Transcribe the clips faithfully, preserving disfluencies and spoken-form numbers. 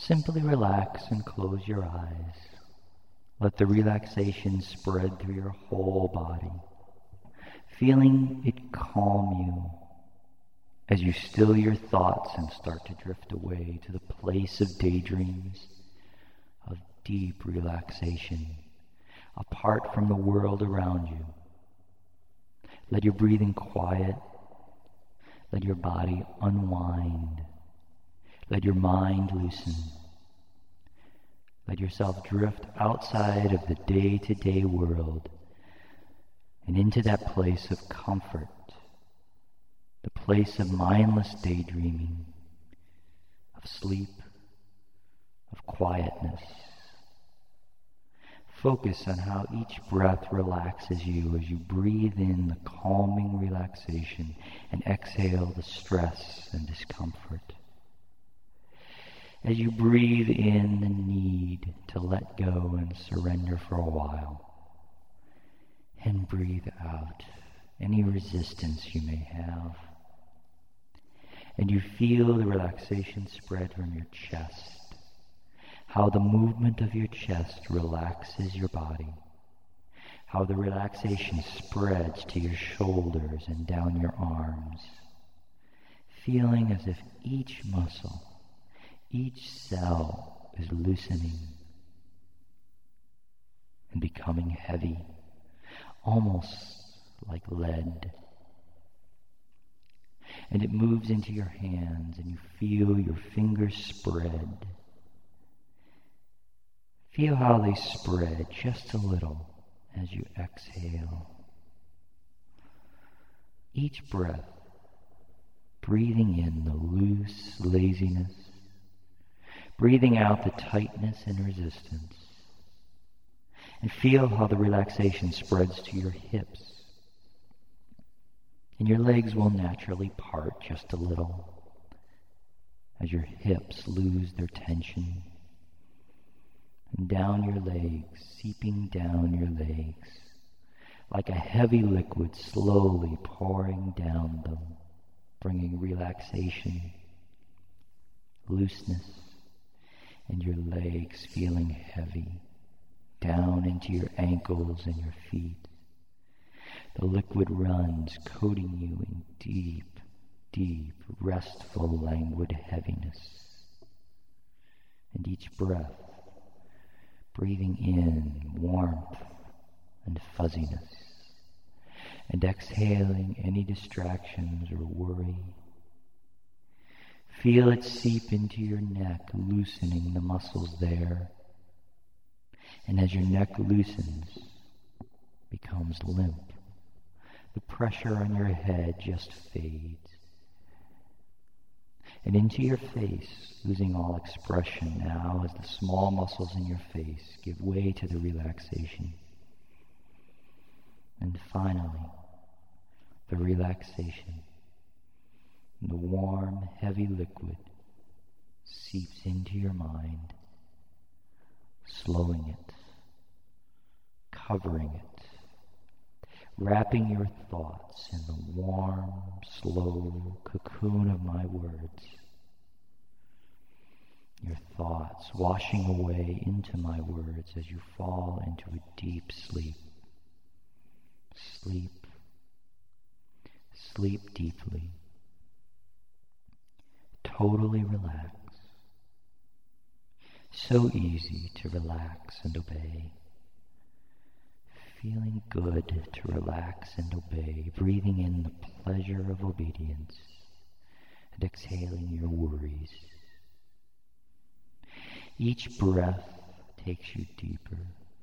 Simply relax and close your eyes. Let the relaxation spread through your whole body, feeling it calm you as you still your thoughts and start to drift away to the place of daydreams, of deep relaxation, apart from the world around you. Let your breathing quiet. Let your body unwind. Let your mind loosen. Let yourself drift outside of the day-to-day world and into that place of comfort, the place of mindless daydreaming, of sleep, of quietness. Focus on how each breath relaxes you as you breathe in the calming relaxation and exhale the stress and discomfort. As you breathe in the need to let go and surrender for a while, and breathe out any resistance you may have. And you feel the relaxation spread from your chest, how the movement of your chest relaxes your body, how the relaxation spreads to your shoulders and down your arms, feeling as if each muscle, each cell is loosening and becoming heavy, almost like lead. And it moves into your hands and you feel your fingers spread. Feel how they spread just a little as you exhale. Each breath, breathing in the loose laziness, breathing out the tightness and resistance. And feel how the relaxation spreads to your hips. And your legs will naturally part just a little as your hips lose their tension. And down your legs, seeping down your legs, like a heavy liquid slowly pouring down them, bringing relaxation, looseness, and your legs feeling heavy, down into your ankles and your feet. The liquid runs, coating you in deep, deep, restful, languid heaviness. And each breath, breathing in warmth and fuzziness, and exhaling any distractions or worry. Feel it seep into your neck, loosening the muscles there. And as your neck loosens, becomes limp, the pressure on your head just fades. And into your face, losing all expression now as the small muscles in your face give way to the relaxation. And finally, the relaxation. The warm, heavy liquid seeps into your mind, slowing it, covering it, wrapping your thoughts in the warm, slow cocoon of my words. Your thoughts washing away into my words as you fall into a deep sleep. Sleep. Sleep deeply. Totally relax. So easy to relax and obey. Feeling good to relax and obey, breathing in the pleasure of obedience and exhaling your worries. Each breath takes you deeper.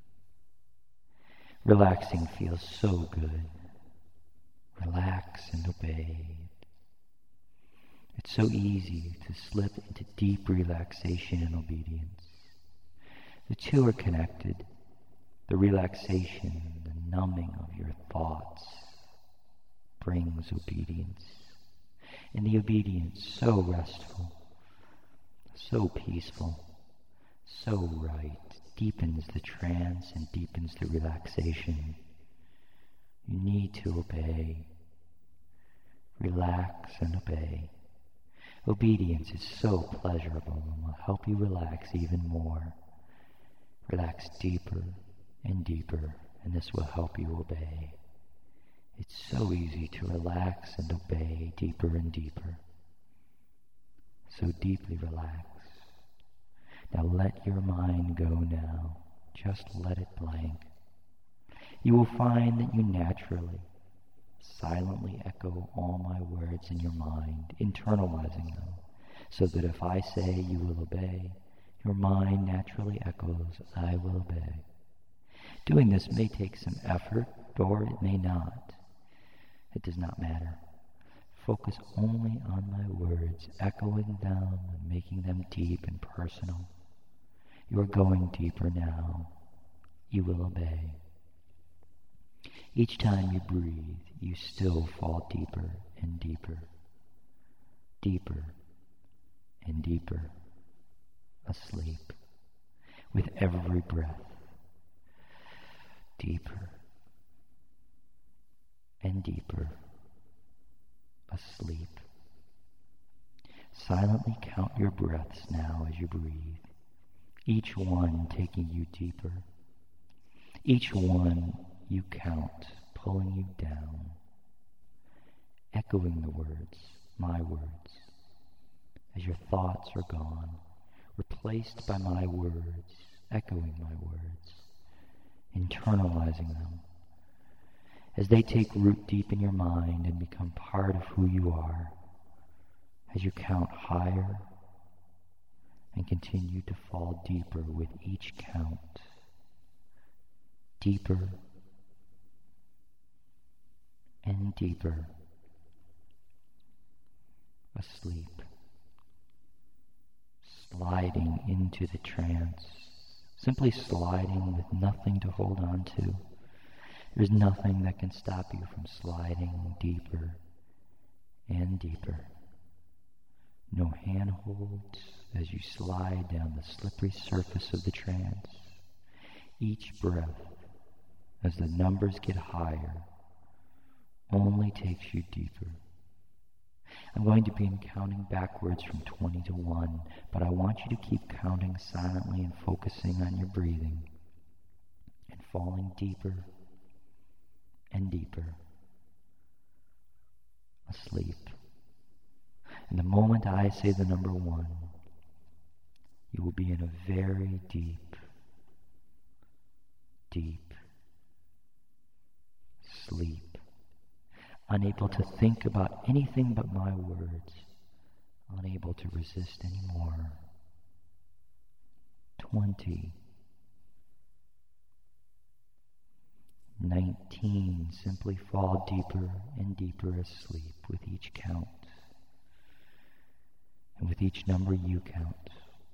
Relaxing feels so good. Relax and obey. It's so easy to slip into deep relaxation and obedience. The two are connected. The relaxation, the numbing of your thoughts brings obedience. And the obedience so restful, so peaceful, so right, deepens the trance and deepens the relaxation. You need to obey. Relax and obey. Obedience is so pleasurable, help you relax even more. Relax deeper and deeper, and this will help you obey. It's so easy to relax and obey deeper and deeper. So deeply relax. Now let your mind go now. Just let it blank. You will find that you naturally, silently echo all my words in your mind, internalizing them, so that if I say you will obey, your mind naturally echoes, I will obey. Doing this may take some effort, or it may not. It does not matter. Focus only on my words, echoing them and making them deep and personal. You are going deeper now. You will obey. Each time you breathe, you still fall deeper and deeper, deeper and deeper, asleep with every breath, deeper and deeper, asleep. Silently count your breaths now as you breathe, each one taking you deeper, each one you count, pulling you down, echoing the words, my words, as your thoughts are gone, replaced by my words, echoing my words, internalizing them, as they take root deep in your mind and become part of who you are, as you count higher and continue to fall deeper with each count, deeper and deeper, asleep, sliding into the trance, simply sliding with nothing to hold on to. There's nothing that can stop you from sliding deeper and deeper. No handholds as you slide down the slippery surface of the trance. Each breath, as the numbers get higher, only takes you deeper. I'm going to begin counting backwards from twenty to one, but I want you to keep counting silently and focusing on your breathing and falling deeper and deeper, asleep. And the moment I say the number one, you will be in a very deep, deep sleep, unable to think about anything but my words, unable to resist anymore. Twenty. Nineteen. Simply fall deeper and deeper asleep with each count. And with each number you count.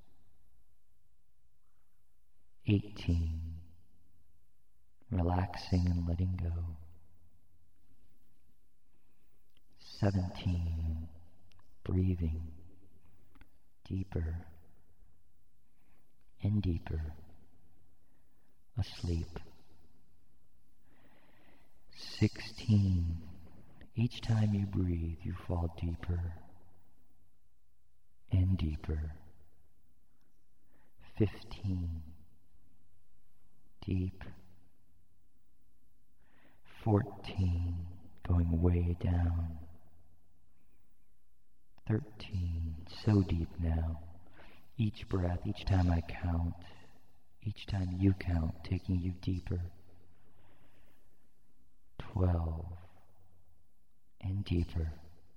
Eighteen. Relaxing and letting go. Seventeen. Breathing deeper and deeper, asleep. Sixteen. Each time you breathe, you fall deeper and deeper. Fifteen. Deep. Fourteen. Going way down. Thirteen. So deep now. Each breath, each time I count, each time you count, taking you deeper. Twelve. And deeper.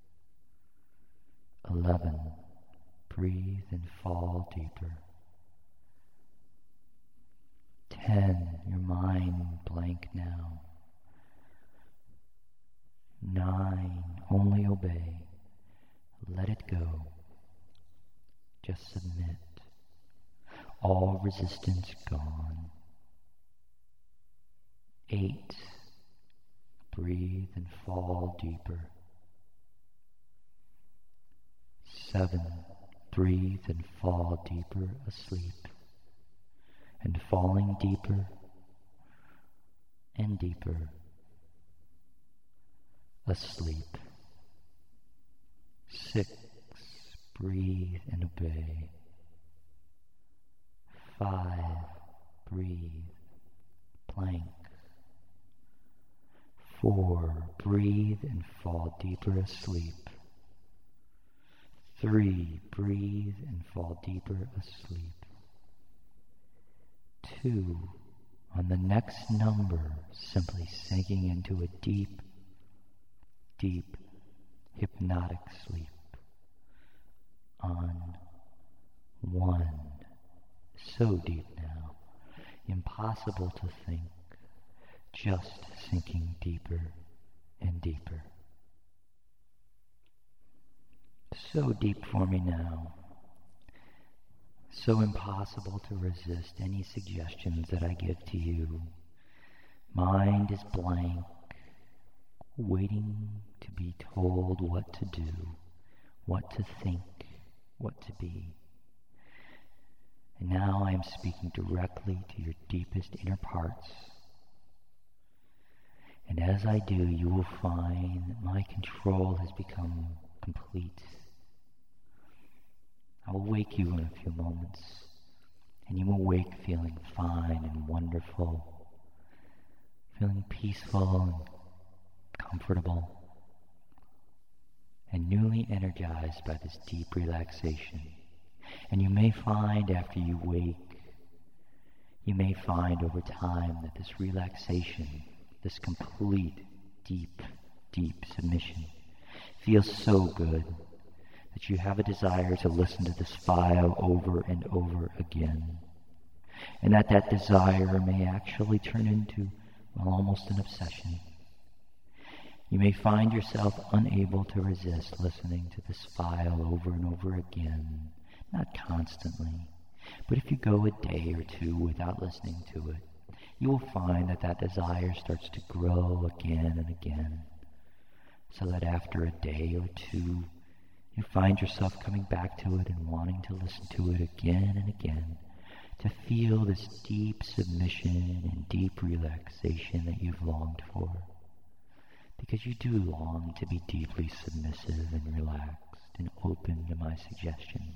Eleven. Breathe and fall deeper. Ten. Your mind blank now. Nine. Only obey. Let it go. Just submit. All resistance gone. Eight. Breathe and fall deeper. Seven. Breathe and fall deeper asleep. And falling deeper and deeper asleep. Six. Breathe and obey. Five, breathe, plank. Four, breathe and fall deeper asleep. Three, breathe and fall deeper asleep. Two, on the next number, simply sinking into a deep, deep, hypnotic sleep. On one, so deep now, impossible to think, just sinking deeper and deeper. So deep for me now, so impossible to resist any suggestions that I give to you. Mind is blank, waiting to be told what to do, what to think, what to be. And now I am speaking directly to your deepest inner parts. And as I do, you will find that my control has become complete. I will wake you in a few moments, and you will wake feeling fine and wonderful, feeling peaceful and comfortable, and newly energized by this deep relaxation. And you may find after you wake, you may find over time that this relaxation, this complete, deep, deep submission feels so good that you have a desire to listen to this file over and over again. And that that desire may actually turn into, well, almost an obsession. You may find yourself unable to resist listening to this file over and over again, not constantly, but if you go a day or two without listening to it, you will find that that desire starts to grow again and again, so that after a day or two, you find yourself coming back to it and wanting to listen to it again and again, to feel this deep submission and deep relaxation that you've longed for. Because you do long to be deeply submissive and relaxed and open to my suggestions.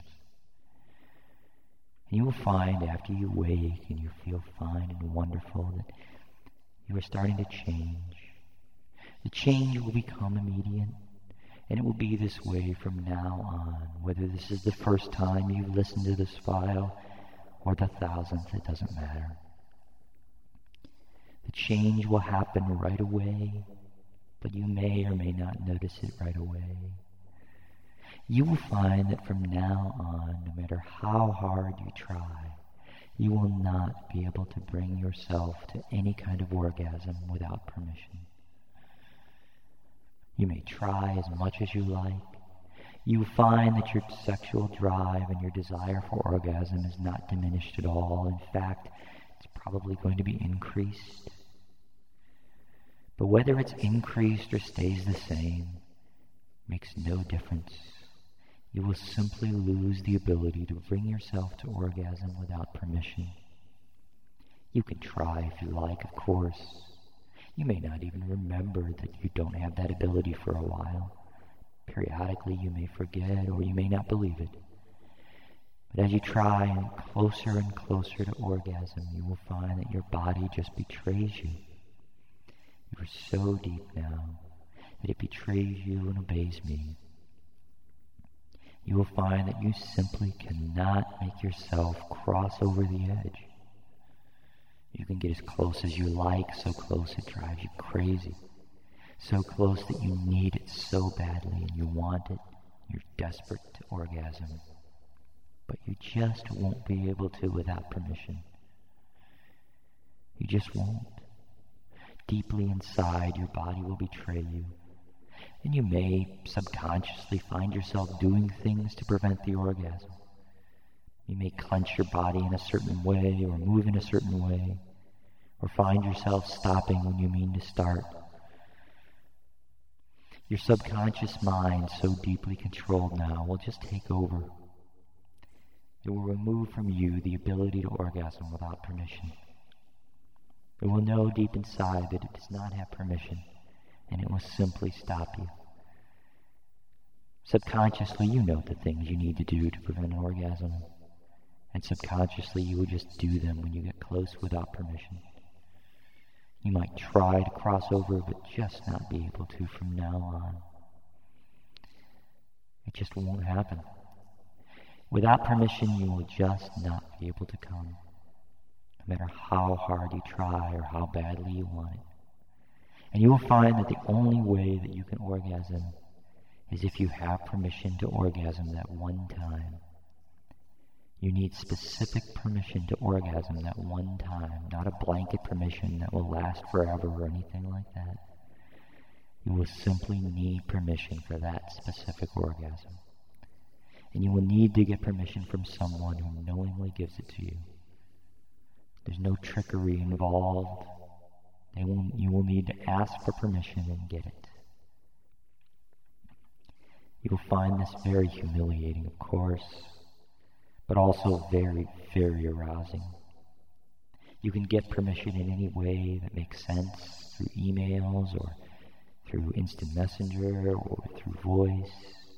And you will find after you wake and you feel fine and wonderful that you are starting to change. The change will become immediate, and it will be this way from now on. Whether this is the first time you've listened to this file or the thousandth, it doesn't matter. The change will happen right away, but you may or may not notice it right away. You will find that from now on, no matter how hard you try, you will not be able to bring yourself to any kind of orgasm without permission. You may try as much as you like. You will find that your sexual drive and your desire for orgasm is not diminished at all. In fact, it's probably going to be increased. But whether it's increased or stays the same makes no difference. You will simply lose the ability to bring yourself to orgasm without permission. You can try if you like, of course. You may not even remember that you don't have that ability for a while. Periodically you may forget, or you may not believe it. But as you try closer and closer to orgasm, you will find that your body just betrays you. You are so deep now that it betrays you and obeys me. You will find that you simply cannot make yourself cross over the edge. You can get as close as you like, so close it drives you crazy. So close that you need it so badly and you want it. You're desperate to orgasm. But you just won't be able to without permission. You just won't. Deeply inside, your body will betray you. And you may subconsciously find yourself doing things to prevent the orgasm. You may clench your body in a certain way or move in a certain way, or find yourself stopping when you mean to start. Your subconscious mind, so deeply controlled now, will just take over. It will remove from you the ability to orgasm without permission. It will know deep inside that it does not have permission, and it will simply stop you. Subconsciously, you know the things you need to do to prevent an orgasm, And subconsciously you will just do them when you get close without permission. You might try to cross over, but just not be able to from now on. It just won't happen. Without permission, you will just not be able to come, no matter how hard you try or how badly you want it. And you will find that the only way that you can orgasm is if you have permission to orgasm that one time. You need specific permission to orgasm that one time, not a blanket permission that will last forever or anything like that. You will simply need permission for that specific orgasm. And you will need to get permission from someone who knowingly gives it to you. There's no trickery involved. They will, you will need to ask for permission and get it. You will find this very humiliating, of course, but also very, very arousing. You can get permission in any way that makes sense, through emails or through instant messenger or through voice.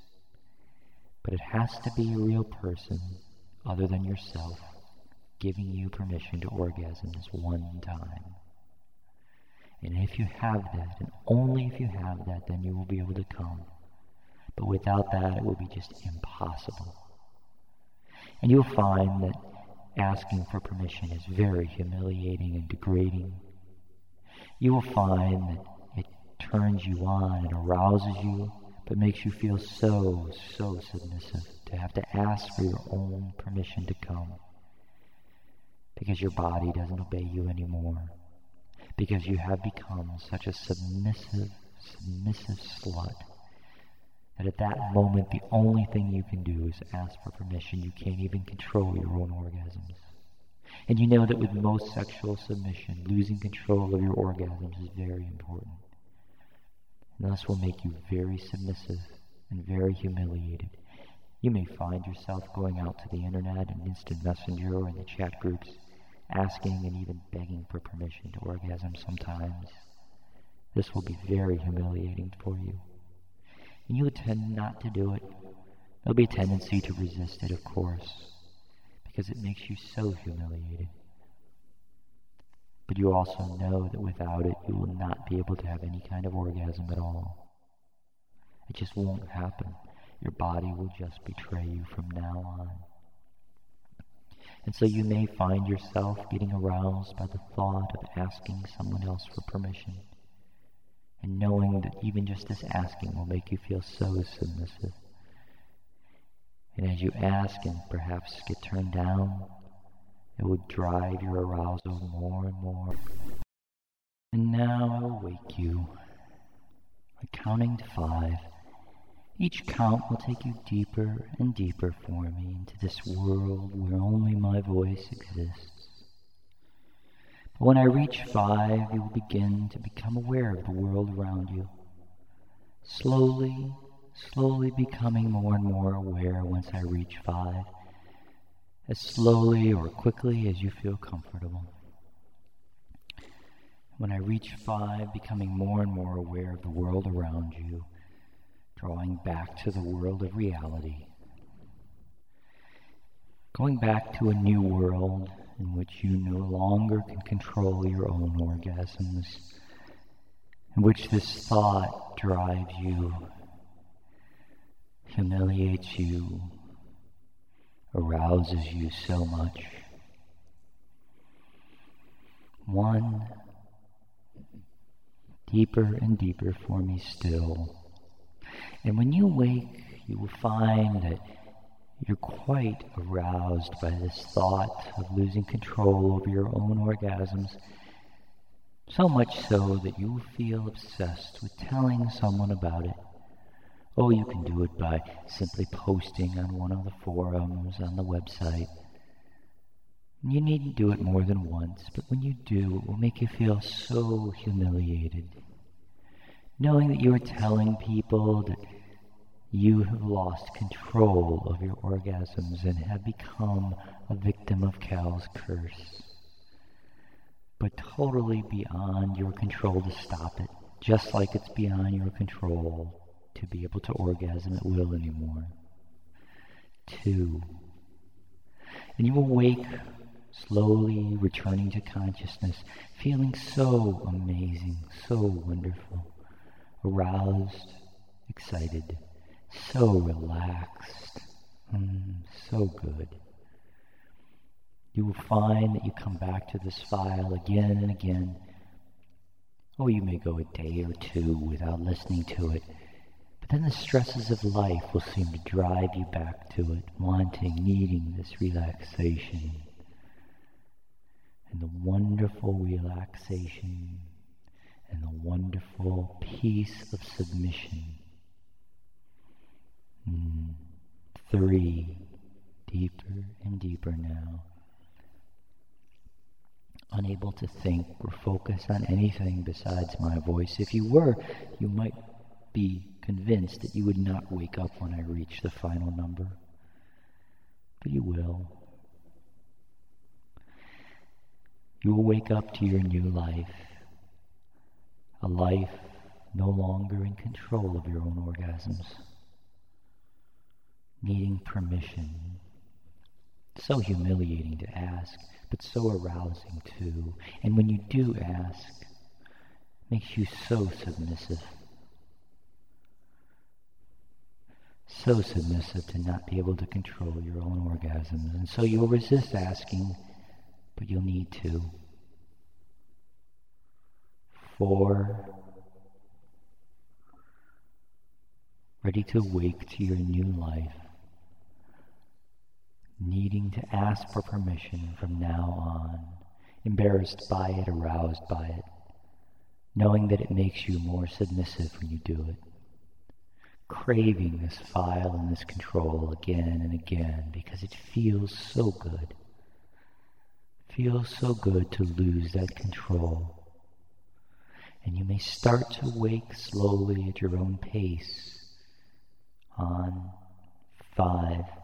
But it has to be a real person, other than yourself, giving you permission to orgasm this one time. And if you have that, and only if you have that, then you will be able to come. But without that, it will be just impossible. And you'll find that asking for permission is very humiliating and degrading. You will find that it turns you on and arouses you, but makes you feel so, so submissive to have to ask for your own permission to come. Because your body doesn't obey you anymore. Because you have become such a submissive, submissive slut that at that moment, the only thing you can do is ask for permission. You can't even control your own orgasms. And you know that with most sexual submission, losing control of your orgasms is very important. And thus will make you very submissive and very humiliated. You may find yourself going out to the internet and instant messenger or in the chat groups, asking and even begging for permission to orgasm sometimes. This will be very humiliating for you. And you will tend not to do it. There'll be a tendency to resist it, of course, because it makes you so humiliated. But you also know that without it, you will not be able to have any kind of orgasm at all. It just won't happen. Your body will just betray you from now on. And so you may find yourself getting aroused by the thought of asking someone else for permission, and knowing that even just this asking will make you feel so submissive. And as you ask and perhaps get turned down, it will drive your arousal more and more. And now I will wake you by counting to five. Each count will take you deeper and deeper for me into this world where only my voice exists. But when I reach five, you will begin to become aware of the world around you. Slowly, slowly becoming more and more aware once I reach five, as slowly or quickly as you feel comfortable. When I reach five, becoming more and more aware of the world around you, drawing back to the world of reality. Going back to a new world in which you no longer can control your own orgasms, in which this thought drives you, humiliates you, arouses you so much. One, deeper and deeper for me still. And when you wake, you will find that you're quite aroused by this thought of losing control over your own orgasms, so much so that you will feel obsessed with telling someone about it. Oh, you can do it by simply posting on one of the forums on the website. You needn't do it more than once, but when you do, it will make you feel so humiliated, knowing that you are telling people that you have lost control of your orgasms and have become a victim of Cal's curse, but totally beyond your control to stop it, just like it's beyond your control to be able to orgasm at will anymore. Two, And you awake, slowly returning to consciousness, feeling so amazing, so wonderful, aroused, excited, so relaxed, mm, so good. You will find that you come back to this file again and again. Oh, you may go a day or two without listening to it, but then the stresses of life will seem to drive you back to it, wanting, needing this relaxation. And the wonderful relaxation and the wonderful peace of submission. Mm. Three, deeper and deeper now. Unable to think or focus on anything besides my voice. If you were, you might be convinced that you would not wake up when I reach the final number. But you will. You will wake up to your new life. A life no longer in control of your own orgasms. Needing permission. So humiliating to ask, but so arousing too. And when you do ask, it makes you so submissive. So submissive to not be able to control your own orgasms. And so you'll resist asking, but you'll need to. Four. Ready to wake to your new life. Needing to ask for permission from now on, embarrassed by it, aroused by it, knowing that it makes you more submissive when you do it, craving this file and this control again and again because it feels so good. It feels so good to lose that control. And you may start to wake slowly at your own pace on five,